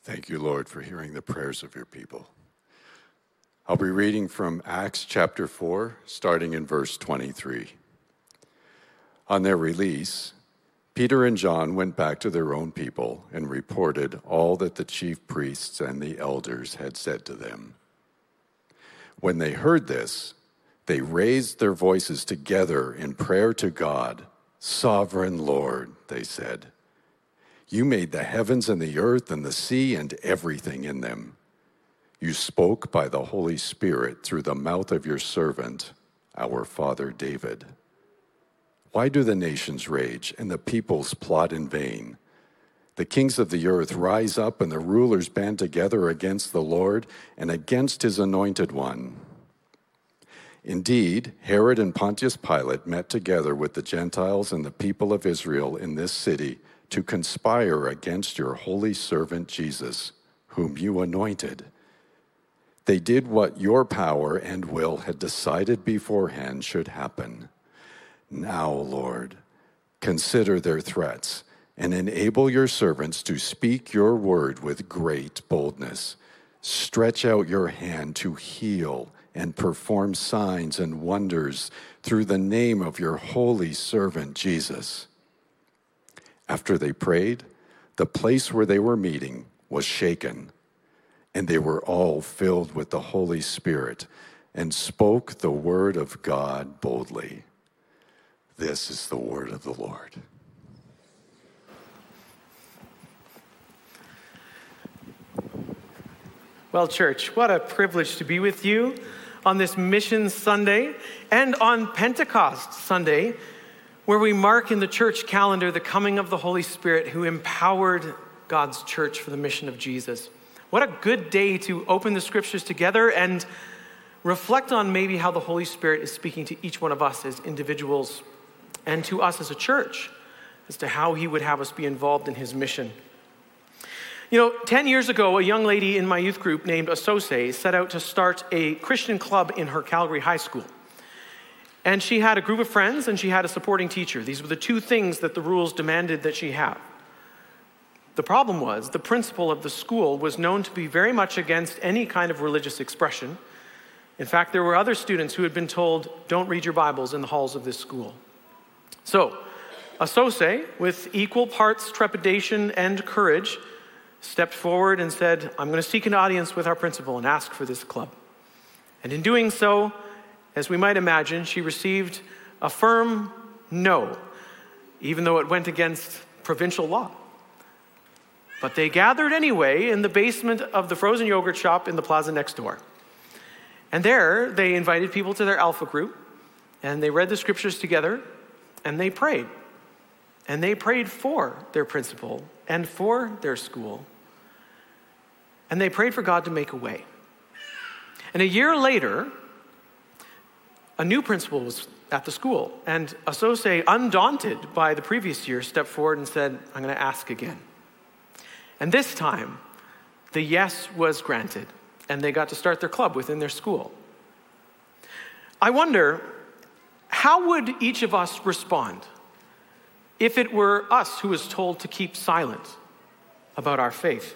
Thank you, Lord, for hearing the prayers of your people. I'll be reading from Acts chapter 4, starting in verse 23. On their release, Peter and John went back to their own people and reported all that the chief priests and the elders had said to them. When they heard this, they raised their voices together in prayer to God. "Sovereign Lord," they said, "you made the heavens and the earth and the sea and everything in them. You spoke by the Holy Spirit through the mouth of your servant, our father David. Why do the nations rage and the peoples plot in vain? The kings of the earth rise up and the rulers band together against the Lord and against his anointed one." Indeed, Herod and Pontius Pilate met together with the Gentiles and the people of Israel in this city to conspire against your holy servant Jesus, whom you anointed. They did what your power and will had decided beforehand should happen. Now, Lord, consider their threats and enable your servants to speak your word with great boldness. Stretch out your hand to heal and perform signs and wonders through the name of your holy servant Jesus. After they prayed, the place where they were meeting was shaken, and they were all filled with the Holy Spirit and spoke the word of God boldly. This is the word of the Lord. Well, church, what a privilege to be with you on this Mission Sunday and on Pentecost Sunday, where we mark in the church calendar the coming of the Holy Spirit who empowered God's church for the mission of Jesus. What a good day to open the scriptures together and reflect on maybe how the Holy Spirit is speaking to each one of us as individuals and to us as a church as to how he would have us be involved in his mission. 10 years ago, a young lady in my youth group named Asose set out to start a Christian club in her Calgary high school. And she had a group of friends and she had a supporting teacher. These were the two things that the rules demanded that she have. The problem was the principal of the school was known to be very much against any kind of religious expression. In fact, there were other students who had been told, "Don't read your Bibles in the halls of this school." So, Asose, with equal parts trepidation and courage, stepped forward and said, "I'm going to seek an audience with our principal and ask for this club." And in doing so, as we might imagine, she received a firm no, even though it went against provincial law. But they gathered anyway in the basement of the frozen yogurt shop in the plaza next door. And there, they invited people to their Alpha group, and they read the scriptures together, and they prayed. And they prayed for their principal and for their school. And they prayed for God to make a way. And a year later, a new principal was at the school. And Asose, undaunted by the previous year, stepped forward and said, "I'm going to ask again." And this time, the yes was granted. And they got to start their club within their school. I wonder, how would each of us respond if it were us who was told to keep silent about our faith?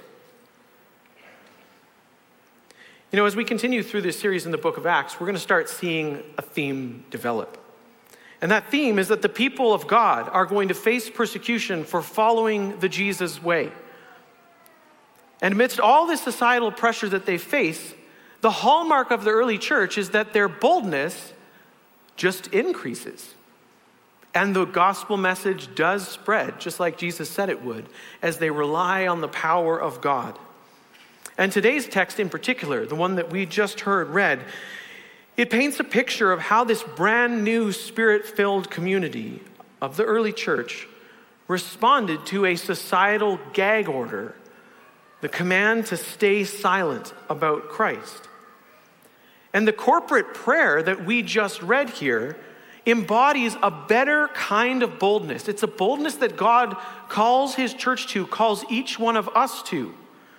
As we continue through this series in the book of Acts, we're going to start seeing a theme develop. And that theme is that the people of God are going to face persecution for following the Jesus way. And amidst all this societal pressure that they face, the hallmark of the early church is that their boldness just increases. And the gospel message does spread, just like Jesus said it would, as they rely on the power of God. And today's text in particular, the one that we just heard read, it paints a picture of how this brand new spirit-filled community of the early church responded to a societal gag order, the command to stay silent about Christ. And the corporate prayer that we just read here embodies a better kind of boldness. It's a boldness that God calls his church to, calls each one of us to.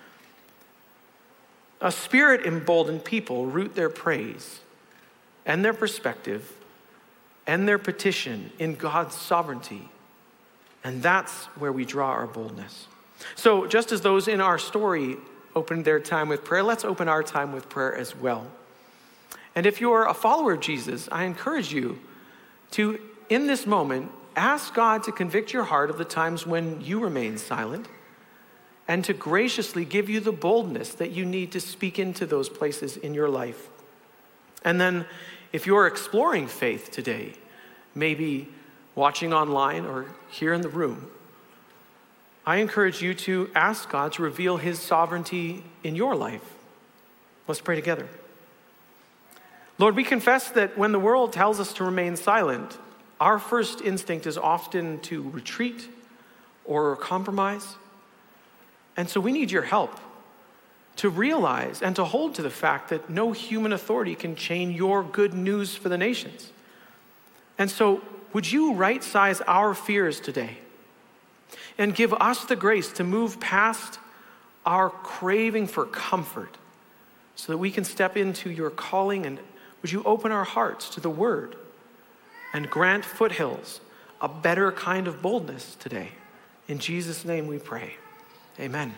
A spirit-emboldened people root their praise and their perspective and their petition in God's sovereignty. And that's where we draw our boldness. So just as those in our story opened their time with prayer, let's open our time with prayer as well. And if you're a follower of Jesus, I encourage you to, in this moment, ask God to convict your heart of the times when you remain silent and to graciously give you the boldness that you need to speak into those places in your life. And then if you're exploring faith today, maybe watching online or here in the room, I encourage you to ask God to reveal his sovereignty in your life. Let's pray together. Lord, we confess that when the world tells us to remain silent, our first instinct is often to retreat or compromise. And so we need your help to realize and to hold to the fact that no human authority can change your good news for the nations. And so would you right-size our fears today and give us the grace to move past our craving for comfort so that we can step into your calling, and would you open our hearts to the word and grant Foothills a better kind of boldness today. In Jesus' name we pray. Amen.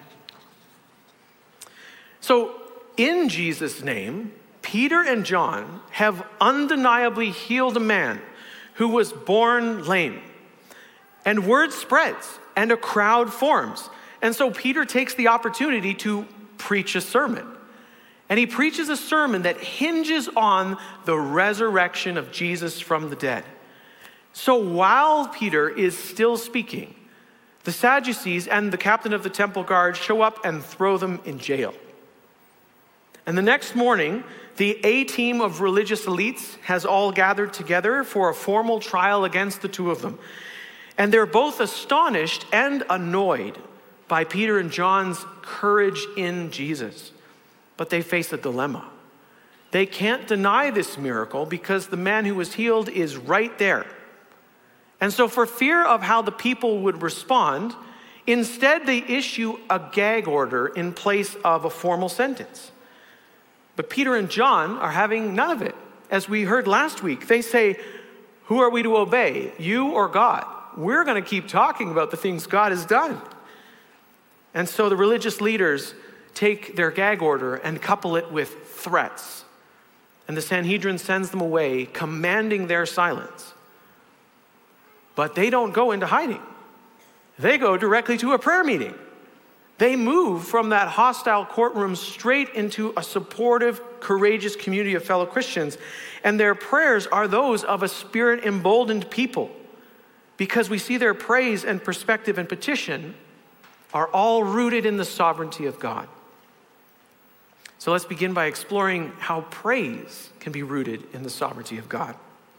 So in Jesus' name, Peter and John have undeniably healed a man who was born lame. And word spreads and a crowd forms. And so Peter takes the opportunity to preach a sermon. And he preaches a sermon that hinges on the resurrection of Jesus from the dead. So while Peter is still speaking, the Sadducees and the captain of the temple guard show up and throw them in jail. And the next morning, the A-team of religious elites has all gathered together for a formal trial against the two of them. And they're both astonished and annoyed by Peter and John's courage in Jesus. But they face a dilemma. They can't deny this miracle because the man who was healed is right there. And so for fear of how the people would respond, instead they issue a gag order in place of a formal sentence. But Peter and John are having none of it. As we heard last week, they say, who are we to obey, you or God? We're going to keep talking about the things God has done. And so the religious leaders take their gag order and couple it with threats. And the Sanhedrin sends them away, commanding their silence. But they don't go into hiding. They go directly to a prayer meeting. They move from that hostile courtroom straight into a supportive, courageous community of fellow Christians. And their prayers are those of a spirit-emboldened people, because we see their praise and perspective and petition are all rooted in the sovereignty of God. So let's begin by exploring how praise can be rooted in the sovereignty of God.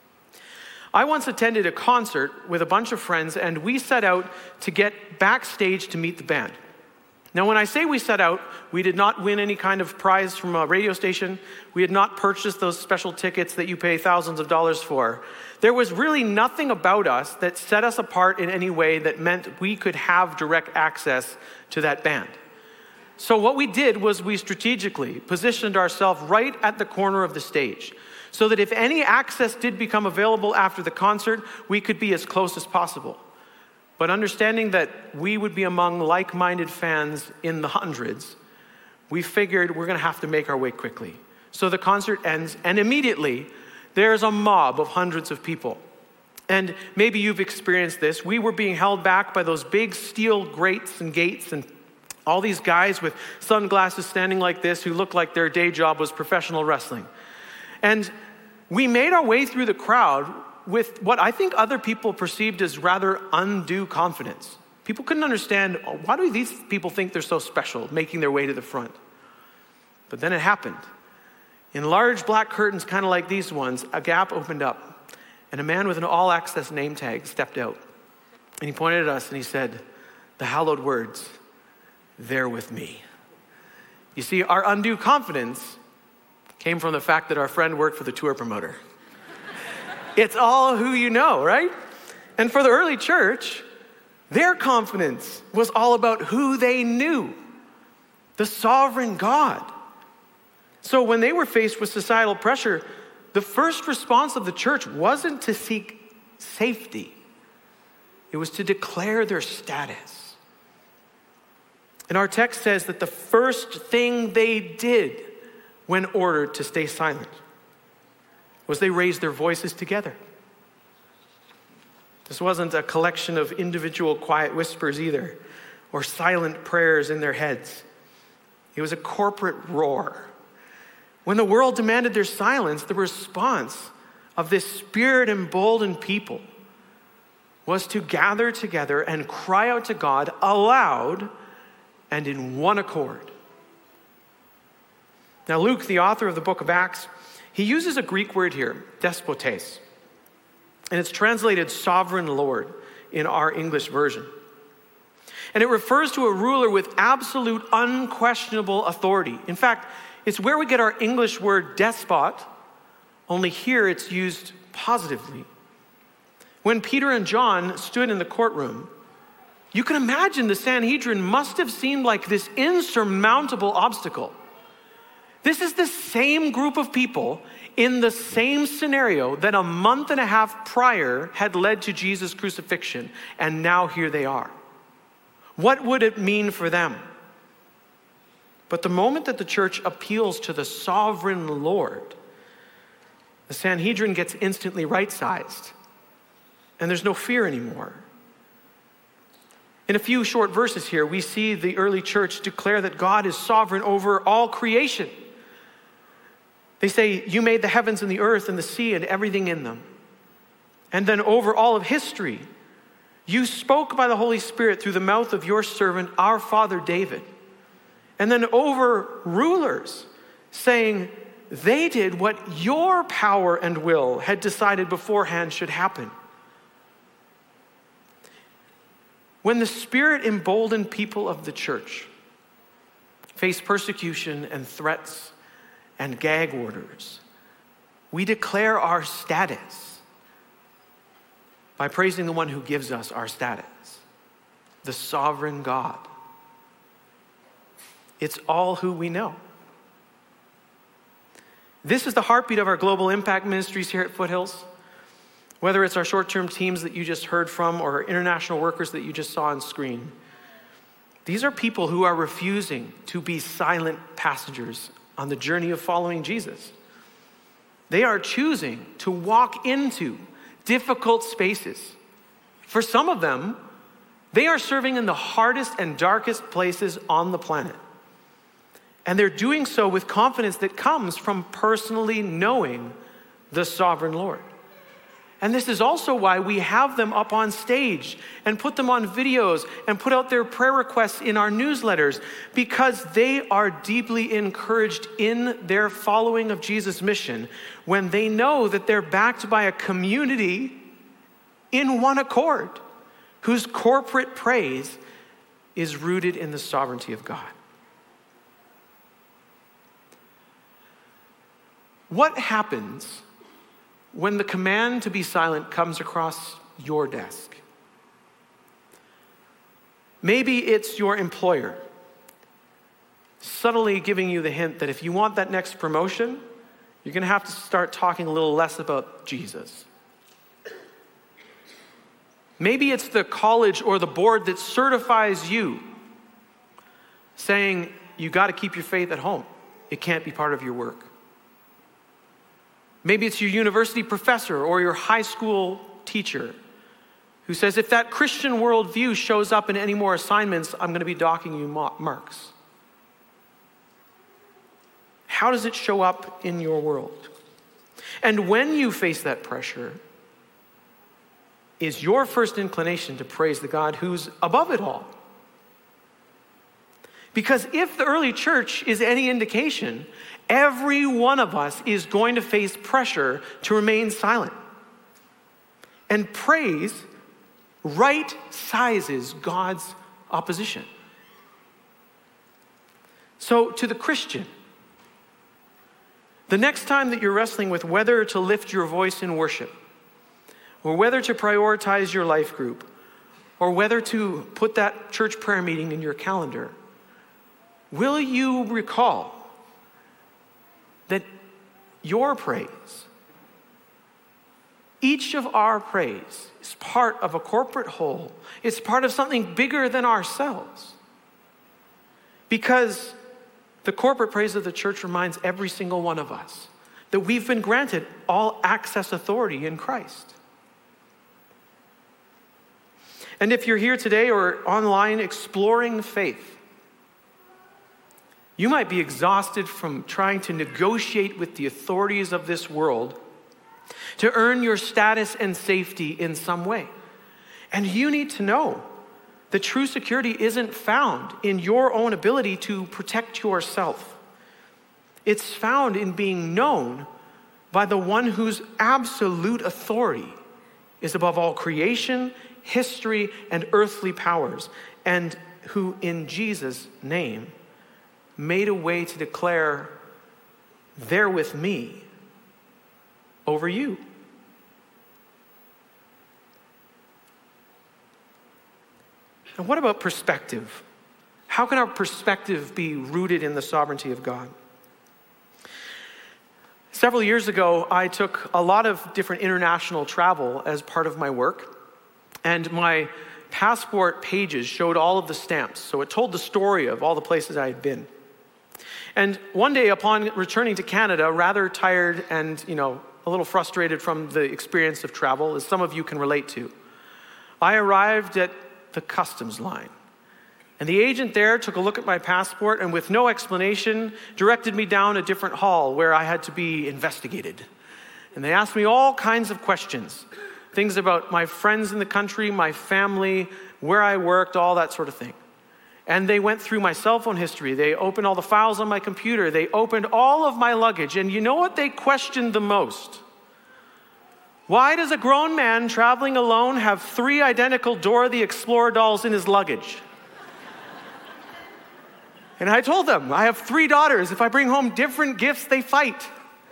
I once attended a concert with a bunch of friends, and we set out to get backstage to meet the band. Now, when I say we set out, we did not win any kind of prize from a radio station. We had not purchased those special tickets that you pay thousands of dollars for. There was really nothing about us that set us apart in any way that meant we could have direct access to that band. So what we did was we strategically positioned ourselves right at the corner of the stage so that if any access did become available after the concert, we could be as close as possible. But understanding that we would be among like-minded fans in the hundreds, we figured we're going to have to make our way quickly. So the concert ends, and immediately there's a mob of hundreds of people. And maybe you've experienced this. We were being held back by those big steel grates and gates, and all these guys with sunglasses standing like this who looked like their day job was professional wrestling. And we made our way through the crowd with what I think other people perceived as rather undue confidence. People couldn't understand, why do these people think they're so special, making their way to the front? But then it happened. In large black curtains, kind of like these ones, a gap opened up, and a man with an all-access name tag stepped out. And he pointed at us and he said, the hallowed words, "They're with me." You see, our undue confidence came from the fact that our friend worked for the tour promoter. It's all who you know, right? And for the early church, their confidence was all about who they knew, the sovereign God. So when they were faced with societal pressure, the first response of the church wasn't to seek safety. It was to declare their status. And our text says that the first thing they did when ordered to stay silent was they raised their voices together. This wasn't a collection of individual quiet whispers either, or silent prayers in their heads. It was a corporate roar. When the world demanded their silence, the response of this spirit-emboldened people was to gather together and cry out to God aloud and in one accord. Now, Luke, the author of the book of Acts, he uses a Greek word here, despotes, and it's translated sovereign lord in our English version. And it refers to a ruler with absolute, unquestionable authority. In fact, it's where we get our English word despot, only here it's used positively. When Peter and John stood in the courtroom, you can imagine the Sanhedrin must have seemed like this insurmountable obstacle. This is the same group of people in the same scenario that a month and a half prior had led to Jesus' crucifixion, and now here they are. What would it mean for them? But the moment that the church appeals to the sovereign Lord, the Sanhedrin gets instantly right-sized, and there's no fear anymore. In a few short verses here, we see the early church declare that God is sovereign over all creation. They say, "You made the heavens and the earth and the sea and everything in them." And then over all of history, "You spoke by the Holy Spirit through the mouth of your servant, our father David." And then over rulers, saying, "They did what your power and will had decided beforehand should happen." When the Spirit-emboldened people of the church face persecution and threats and gag orders, we declare our status by praising the one who gives us our status, the sovereign God. It's all who we know. This is the heartbeat of our global impact ministries here at Foothills. Whether it's our short-term teams that you just heard from or international workers that you just saw on screen, these are people who are refusing to be silent passengers on the journey of following Jesus. They are choosing to walk into difficult spaces. For some of them, they are serving in the hardest and darkest places on the planet. And they're doing so with confidence that comes from personally knowing the sovereign Lord. And this is also why we have them up on stage and put them on videos and put out their prayer requests in our newsletters, because they are deeply encouraged in their following of Jesus' mission when they know that they're backed by a community in one accord whose corporate praise is rooted in the sovereignty of God. What happens when the command to be silent comes across your desk? Maybe it's your employer subtly giving you the hint that if you want that next promotion, you're going to have to start talking a little less about Jesus. Maybe it's the college or the board that certifies you, saying you got to keep your faith at home. It can't be part of your work. Maybe it's your university professor or your high school teacher who says, if that Christian worldview shows up in any more assignments, I'm going to be docking you marks. How does it show up in your world? And when you face that pressure, is your first inclination to praise the God who's above it all? Because if the early church is any indication, every one of us is going to face pressure to remain silent. And praise right sizes God's opposition. So to the Christian, the next time that you're wrestling with whether to lift your voice in worship, or whether to prioritize your life group, or whether to put that church prayer meeting in your calendar, will you recall that your praise, each of our praise, is part of a corporate whole. It's part of something bigger than ourselves. Because the corporate praise of the church reminds every single one of us that we've been granted all access authority in Christ. And if you're here today or online exploring faith, you might be exhausted from trying to negotiate with the authorities of this world to earn your status and safety in some way. And you need to know that true security isn't found in your own ability to protect yourself. It's found in being known by the one whose absolute authority is above all creation, history, and earthly powers, and who in Jesus' name made a way to declare, "They're with me," over you. And what about perspective? How can our perspective be rooted in the sovereignty of God? Several years ago, I took a lot of different international travel as part of my work, and my passport pages showed all of the stamps. So it told the story of all the places I had been. And one day, upon returning to Canada, rather tired and, a little frustrated from the experience of travel, as some of you can relate to, I arrived at the customs line. And the agent there took a look at my passport and with no explanation directed me down a different hall where I had to be investigated. And they asked me all kinds of questions. Things about my friends in the country, my family, where I worked, all that sort of thing. And they went through my cell phone history. They opened all the files on my computer. They opened all of my luggage. And you know what they questioned the most? Why does a grown man traveling alone have 3 identical Dora the Explorer dolls in his luggage? And I told them, I have 3 daughters. If I bring home different gifts, they fight.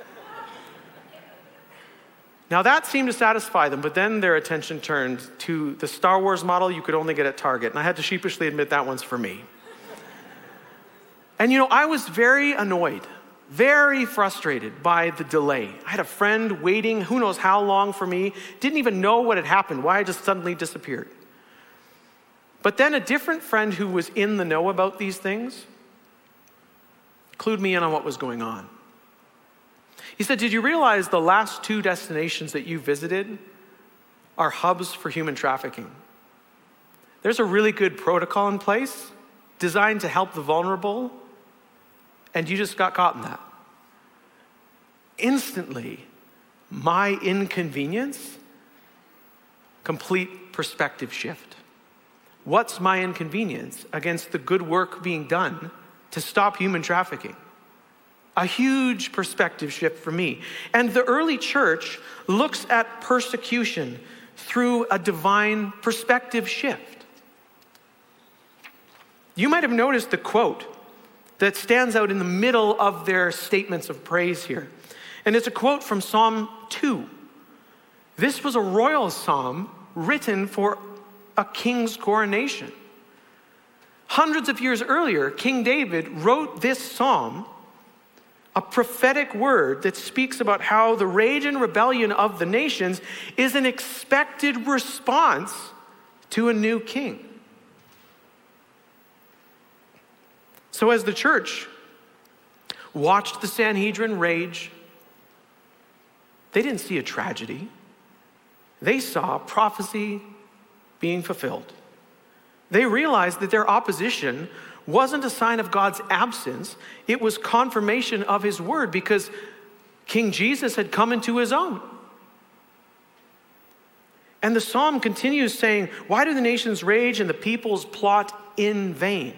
Now that seemed to satisfy them, but then their attention turned to the Star Wars model you could only get at Target. And I had to sheepishly admit that one's for me. And I was very annoyed, very frustrated by the delay. I had a friend waiting who knows how long for me, didn't even know what had happened, why I just suddenly disappeared. But then a different friend who was in the know about these things clued me in on what was going on. He said, did you realize the last 2 destinations that you visited are hubs for human trafficking? There's a really good protocol in place designed to help the vulnerable, and you just got caught in that. Instantly, my inconvenience, complete perspective shift. What's my inconvenience against the good work being done to stop human trafficking? A huge perspective shift for me. And the early church looks at persecution through a divine perspective shift. You might have noticed the quote that stands out in the middle of their statements of praise here. And it's a quote from Psalm 2. This was a royal psalm written for a king's coronation. Hundreds of years earlier, King David wrote this psalm, a prophetic word that speaks about how the rage and rebellion of the nations is an expected response to a new king. So as the church watched the Sanhedrin rage, they didn't see a tragedy. They saw prophecy being fulfilled. They realized that their opposition wasn't a sign of God's absence. It was confirmation of his word because King Jesus had come into his own. And the psalm continues saying, why do the nations rage and the peoples plot in vain?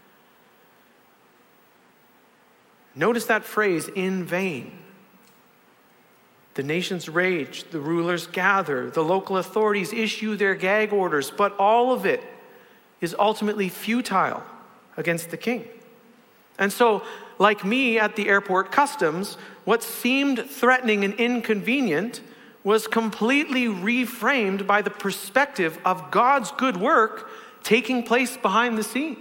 Notice that phrase, in vain. The nations rage, the rulers gather, the local authorities issue their gag orders, but all of it is ultimately futile against the king. And so, like me at the airport customs, what seemed threatening and inconvenient was completely reframed by the perspective of God's good work taking place behind the scenes.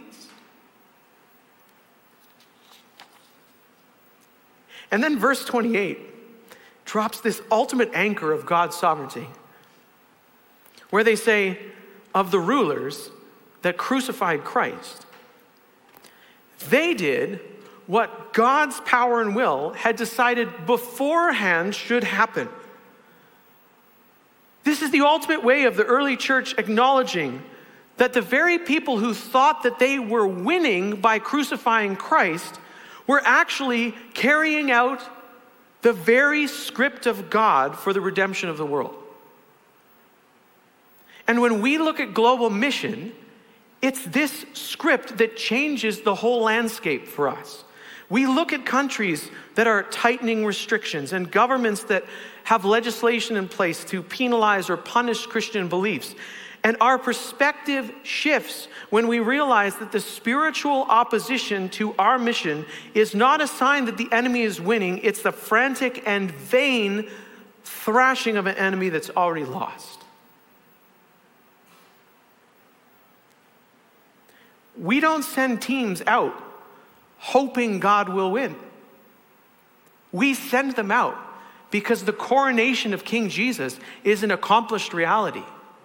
And then verse 28 drops this ultimate anchor of God's sovereignty, where they say, of the rulers that crucified Christ, They did what God's power and will had decided beforehand should happen. This is the ultimate way of the early church acknowledging that the very people who thought that they were winning by crucifying Christ were actually carrying out the very script of God for the redemption of the world. And when we look at global mission, it's this script that changes the whole landscape for us. We look at countries that are tightening restrictions and governments that have legislation in place to penalize or punish Christian beliefs. And our perspective shifts when we realize that the spiritual opposition to our mission is not a sign that the enemy is winning. It's the frantic and vain thrashing of an enemy that's already lost. We don't send teams out hoping God will win. We send them out because the coronation of King Jesus is an accomplished reality.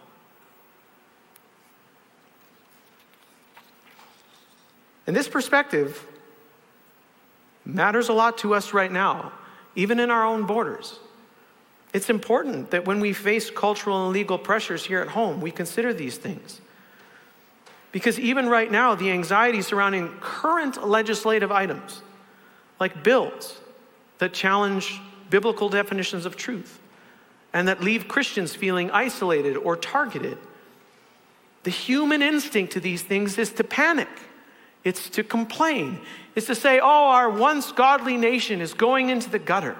And this perspective matters a lot to us right now, even in our own borders. It's important that when we face cultural and legal pressures here at home, we consider these things. Because even right now, the anxiety surrounding current legislative items, like bills that challenge biblical definitions of truth and that leave Christians feeling isolated or targeted, the human instinct to these things is to panic. It's to complain. It's to say, oh, our once godly nation is going into the gutter.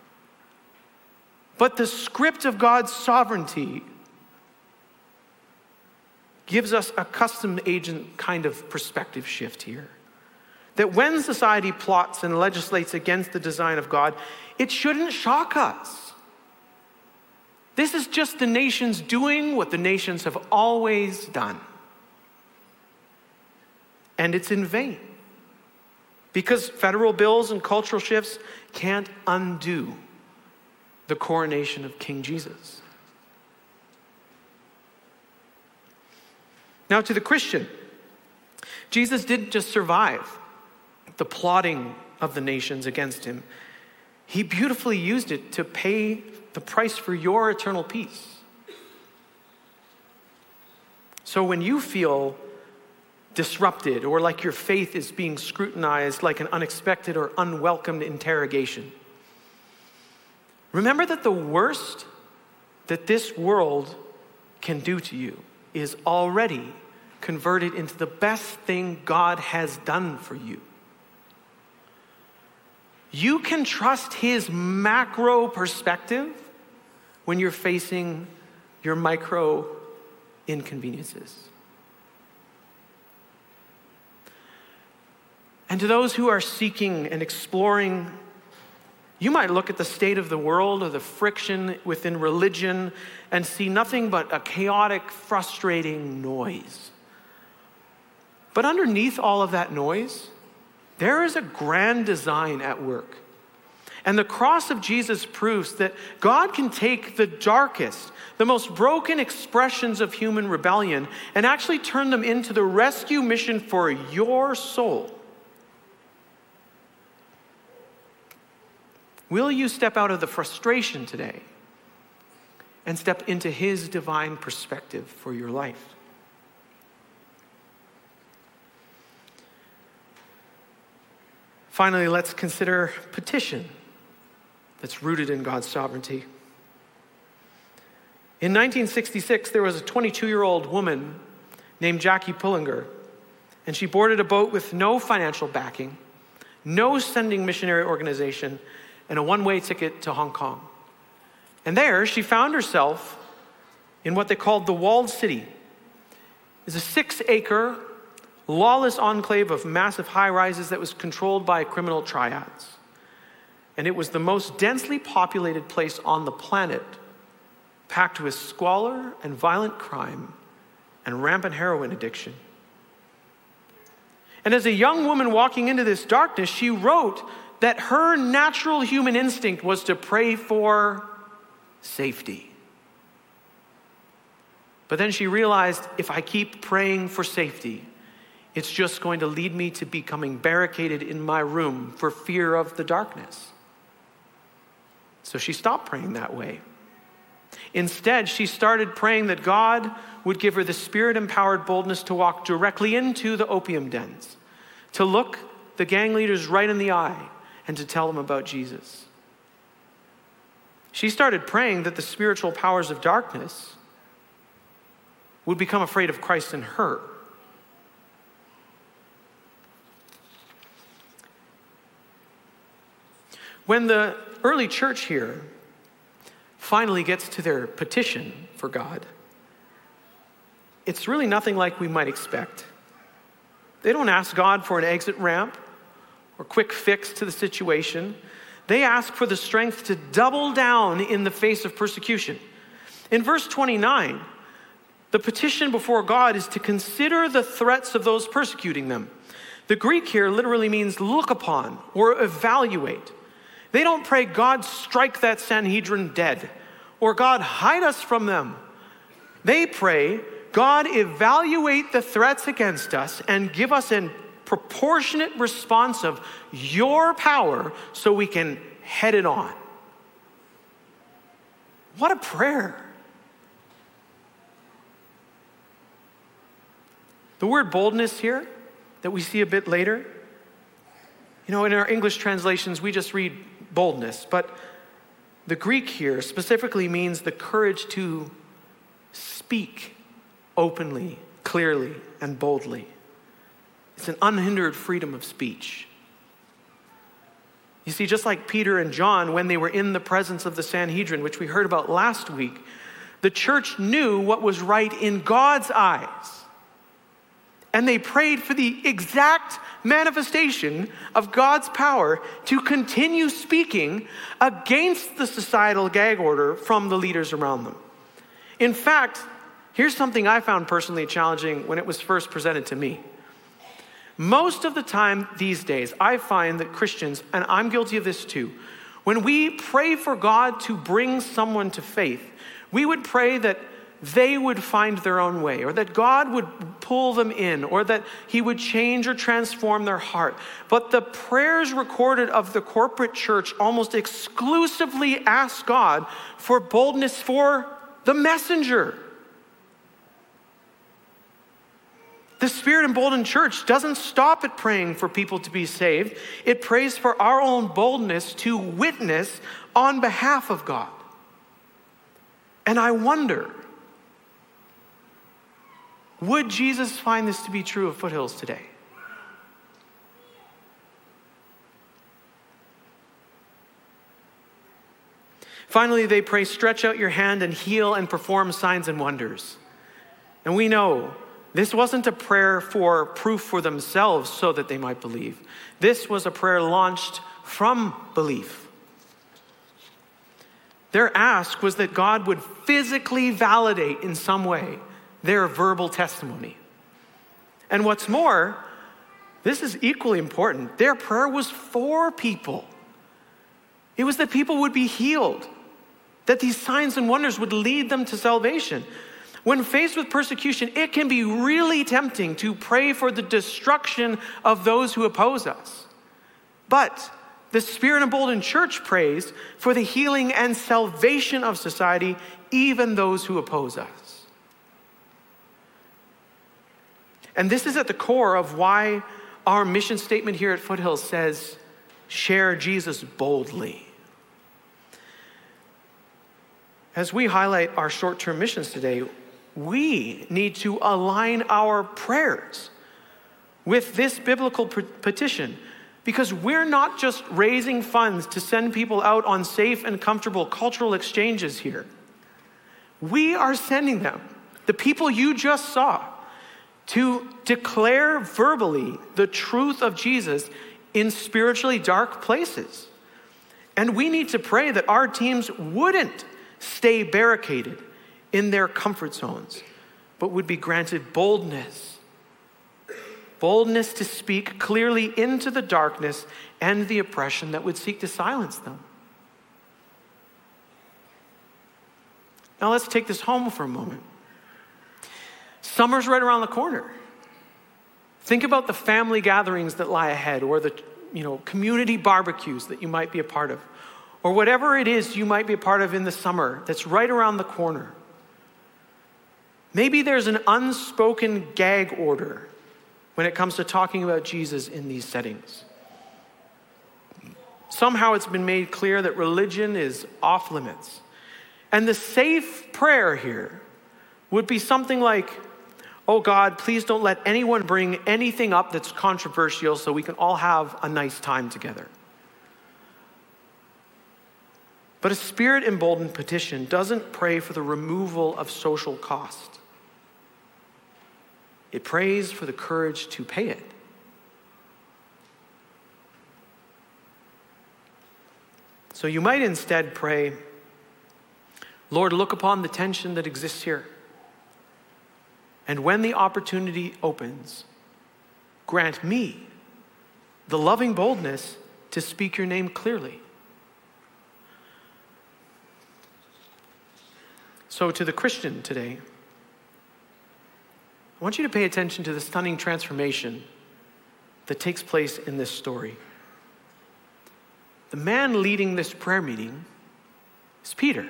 But the script of God's sovereignty gives us a custom agent kind of perspective shift here. That when society plots and legislates against the design of God, it shouldn't shock us. This is just the nations doing what the nations have always done. And it's in vain. Because federal bills and cultural shifts can't undo the coronation of King Jesus. Now, to the Christian, Jesus didn't just survive the plotting of the nations against him. He beautifully used it to pay the price for your eternal peace. So when you feel disrupted or like your faith is being scrutinized like an unexpected or unwelcomed interrogation, remember that the worst that this world can do to you is already converted into the best thing God has done for you. You can trust his macro perspective when you're facing your micro inconveniences. And to those who are seeking and exploring, you might look at the state of the world or the friction within religion and see nothing but a chaotic, frustrating noise. But underneath all of that noise, there is a grand design at work. And the cross of Jesus proves that God can take the darkest, the most broken expressions of human rebellion and actually turn them into the rescue mission for your soul. Will you step out of the frustration today and step into his divine perspective for your life? Finally, let's consider petition that's rooted in God's sovereignty. In 1966, there was a 22-year-old woman named Jackie Pullinger, and she boarded a boat with no financial backing, no sending missionary organization, and a one-way ticket to Hong Kong. And there, she found herself in what they called the Walled City. It's a 6-acre, lawless enclave of massive high-rises that was controlled by criminal triads. And it was the most densely populated place on the planet, packed with squalor and violent crime and rampant heroin addiction. And as a young woman walking into this darkness, she wrote that her natural human instinct was to pray for safety. But then she realized, if I keep praying for safety, It's just going to lead me to becoming barricaded in my room for fear of the darkness. So she stopped praying that way. Instead, she started praying that God would give her the Spirit-empowered boldness to walk directly into the opium dens, to look the gang leaders right in the eye, and to tell them about Jesus. She started praying that the spiritual powers of darkness would become afraid of Christ in her. When the early church here finally gets to their petition for God, it's really nothing like we might expect. They don't ask God for an exit ramp or quick fix to the situation. They ask for the strength to double down in the face of persecution. In verse 29, the petition before God is to consider the threats of those persecuting them. The Greek here literally means look upon or evaluate. They don't pray, God, strike that Sanhedrin dead, or God, hide us from them. They pray, God, evaluate the threats against us and give us a proportionate response of your power so we can head it on. What a prayer. The word boldness here that we see a bit later, in our English translations, we just read boldness, but the Greek here specifically means the courage to speak openly, clearly, and boldly. It's an unhindered freedom of speech. You see, just like Peter and John, when they were in the presence of the Sanhedrin, which we heard about last week, the church knew what was right in God's eyes. And they prayed for the exact manifestation of God's power to continue speaking against the societal gag order from the leaders around them. In fact, here's something I found personally challenging when it was first presented to me. Most of the time these days, I find that Christians, and I'm guilty of this too, when we pray for God to bring someone to faith, we would pray that they would find their own way, or that God would pull them in, or that he would change or transform their heart. But the prayers recorded of the corporate church almost exclusively ask God for boldness for the messenger. The Spirit-emboldened church doesn't stop at praying for people to be saved. It prays for our own boldness to witness on behalf of God. And I wonder, would Jesus find this to be true of Foothills today? Finally, they pray, stretch out your hand and heal and perform signs and wonders. And we know this wasn't a prayer for proof for themselves so that they might believe. This was a prayer launched from belief. Their ask was that God would physically validate in some way their verbal testimony. And what's more, this is equally important, their prayer was for people. It was that people would be healed, that these signs and wonders would lead them to salvation. When faced with persecution, it can be really tempting to pray for the destruction of those who oppose us. But the Spirit-emboldened church prays for the healing and salvation of society, even those who oppose us. And this is at the core of why our mission statement here at Foothills says, share Jesus boldly. As we highlight our short-term missions today, we need to align our prayers with this biblical petition, because we're not just raising funds to send people out on safe and comfortable cultural exchanges here. We are sending them, the people you just saw, to declare verbally the truth of Jesus in spiritually dark places. And we need to pray that our teams wouldn't stay barricaded in their comfort zones, but would be granted boldness. Boldness to speak clearly into the darkness and the oppression that would seek to silence them. Now let's take this home for a moment. Summer's right around the corner. Think about the family gatherings that lie ahead, or the community barbecues that you might be a part of, or whatever it is you might be a part of in the summer that's right around the corner. Maybe there's an unspoken gag order when it comes to talking about Jesus in these settings. Somehow it's been made clear that religion is off limits. And the safe prayer here would be something like, "Oh God, please don't let anyone bring anything up that's controversial so we can all have a nice time together." But a Spirit-emboldened petition doesn't pray for the removal of social cost. It prays for the courage to pay it. So you might instead pray, "Lord, look upon the tension that exists here. And when the opportunity opens, grant me the loving boldness to speak your name clearly." So to the Christian today, I want you to pay attention to the stunning transformation that takes place in this story. The man leading this prayer meeting is Peter.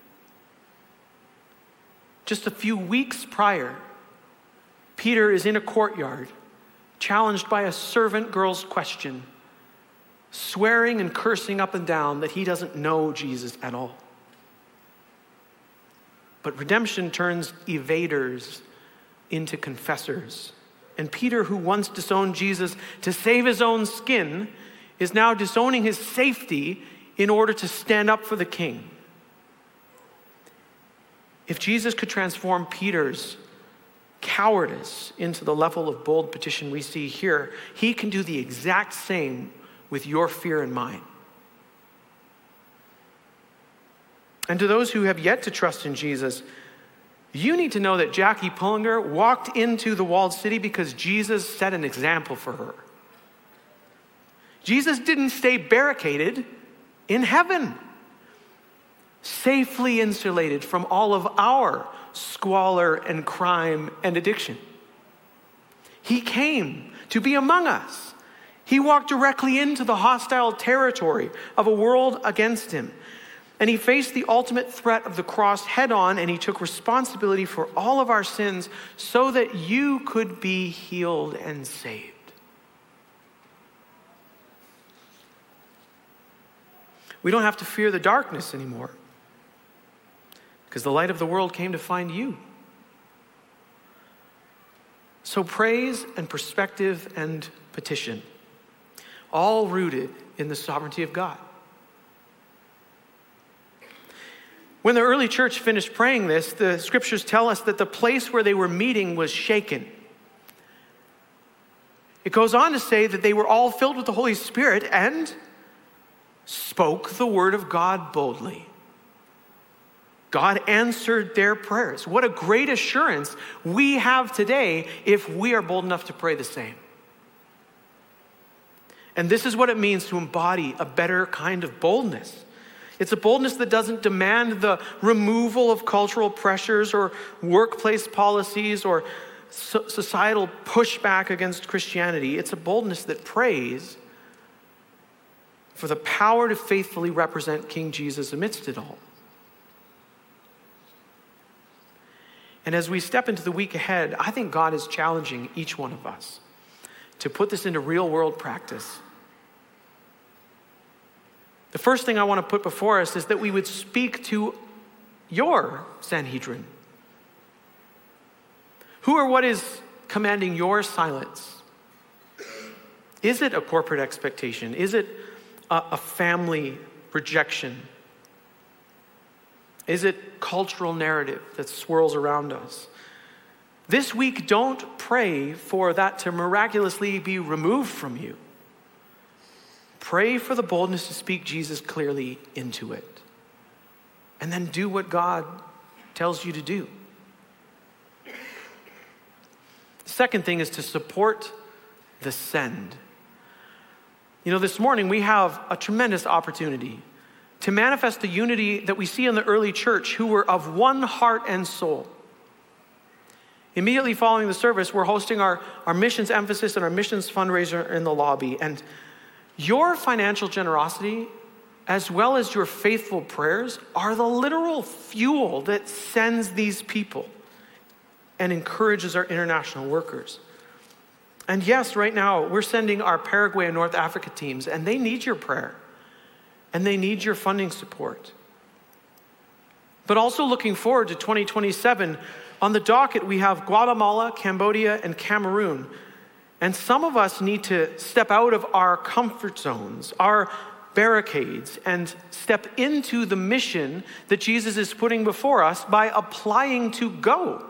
Just a few weeks prior, Peter is in a courtyard, challenged by a servant girl's question, swearing and cursing up and down that he doesn't know Jesus at all. But redemption turns evaders into confessors. And Peter, who once disowned Jesus to save his own skin, is now disowning his safety in order to stand up for the king. If Jesus could transform Peter's cowardice into the level of bold petition we see here, he can do the exact same with your fear and mine. And to those who have yet to trust in Jesus, you need to know that Jackie Pullinger walked into the walled city because Jesus set an example for her. Jesus didn't stay barricaded in heaven, safely insulated from all of our squalor and crime and addiction. He came to be among us. He walked directly into the hostile territory of a world against him. And he faced the ultimate threat of the cross head on, and he took responsibility for all of our sins so that you could be healed and saved. We don't have to fear the darkness anymore because the light of the world came to find you. So praise and perspective and petition, all rooted in the sovereignty of God. When the early church finished praying this, the scriptures tell us that the place where they were meeting was shaken. It goes on to say that they were all filled with the Holy Spirit and spoke the word of God boldly. God answered their prayers. What a great assurance we have today if we are bold enough to pray the same. And this is what it means to embody a better kind of boldness. It's a boldness that doesn't demand the removal of cultural pressures or workplace policies or societal pushback against Christianity. It's a boldness that prays for the power to faithfully represent King Jesus amidst it all. And as we step into the week ahead, I think God is challenging each one of us to put this into real world practice. The first thing I want to put before us is that we would speak to your Sanhedrin. Who or what is commanding your silence? Is it a corporate expectation? Is it a family rejection? Is it cultural narrative that swirls around us? This week, don't pray for that to miraculously be removed from you. Pray for the boldness to speak Jesus clearly into it. And then do what God tells you to do. The second thing is to support the send. You know, this morning we have a tremendous opportunity to manifest the unity that we see in the early church, who were of one heart and soul. Immediately following the service, we're hosting our missions emphasis and our missions fundraiser in the lobby. And your financial generosity, as well as your faithful prayers, are the literal fuel that sends these people and encourages our international workers. And yes, right now, we're sending our Paraguay and North Africa teams, and they need your prayer, and they need your funding support. But also looking forward to 2027, on the docket, we have Guatemala, Cambodia, and Cameroon. And some of us need to step out of our comfort zones, our barricades, and step into the mission that Jesus is putting before us by applying to go.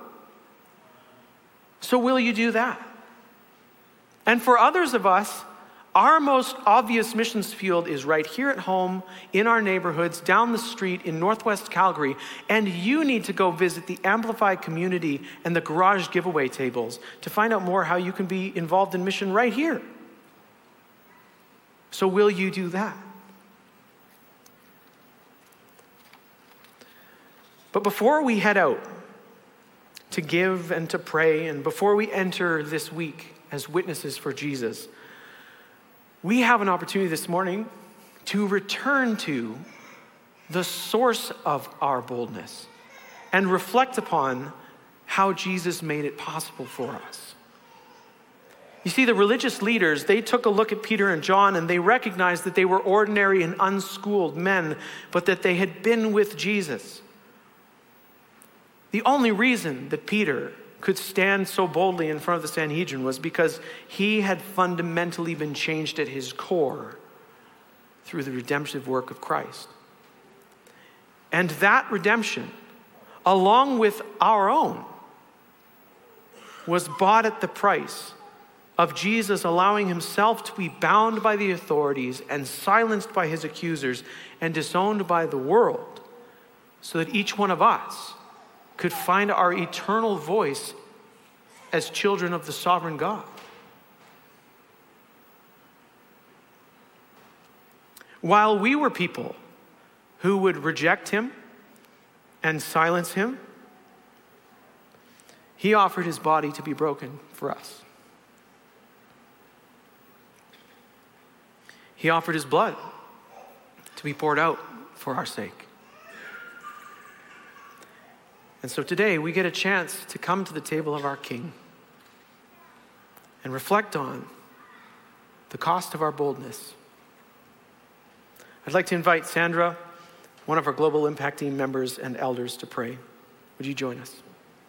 So will you do that? And for others of us, our most obvious missions field is right here at home, in our neighborhoods, down the street in Northwest Calgary, and you need to go visit the Amplify community and the garage giveaway tables to find out more how you can be involved in mission right here. So will you do that? But before we head out to give and to pray, and before we enter this week as witnesses for Jesus, we have an opportunity this morning to return to the source of our boldness and reflect upon how Jesus made it possible for us. You see, the religious leaders, they took a look at Peter and John and they recognized that they were ordinary and unschooled men, but that they had been with Jesus. The only reason that Peter could stand so boldly in front of the Sanhedrin was because he had fundamentally been changed at his core through the redemptive work of Christ. And that redemption, along with our own, was bought at the price of Jesus allowing himself to be bound by the authorities and silenced by his accusers and disowned by the world, so that each one of us could find our eternal voice as children of the sovereign God. While we were people who would reject him and silence him, he offered his body to be broken for us. He offered his blood to be poured out for our sake. And so today we get a chance to come to the table of our King and reflect on the cost of our boldness. I'd like to invite Sandra, one of our Global Impact Team members and elders, to pray. Would you join us?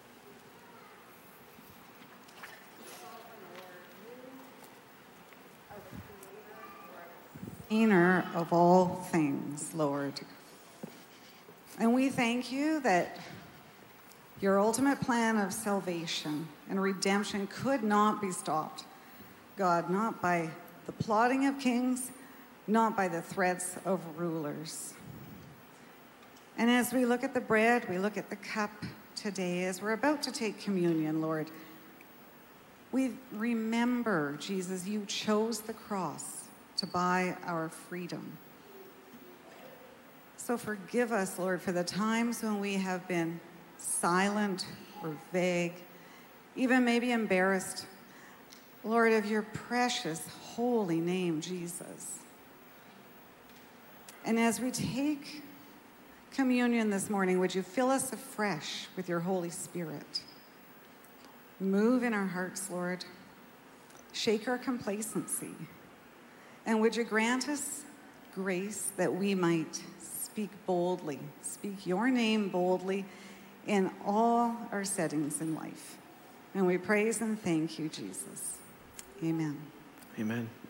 Sustainer of all things, Lord. And we thank you that your ultimate plan of salvation and redemption could not be stopped, God, not by the plotting of kings, not by the threats of rulers. And as we look at the bread, we look at the cup today, as we're about to take communion, Lord, we remember, Jesus, you chose the cross to buy our freedom. So forgive us, Lord, for the times when we have been silent or vague, even maybe embarrassed, Lord, of your precious holy name, Jesus. And as we take communion this morning, would you fill us afresh with your Holy Spirit? Move in our hearts, Lord. Shake our complacency. And would you grant us grace that we might speak boldly, speak your name boldly in all our settings in life. And we praise and thank you, Jesus. Amen. Amen.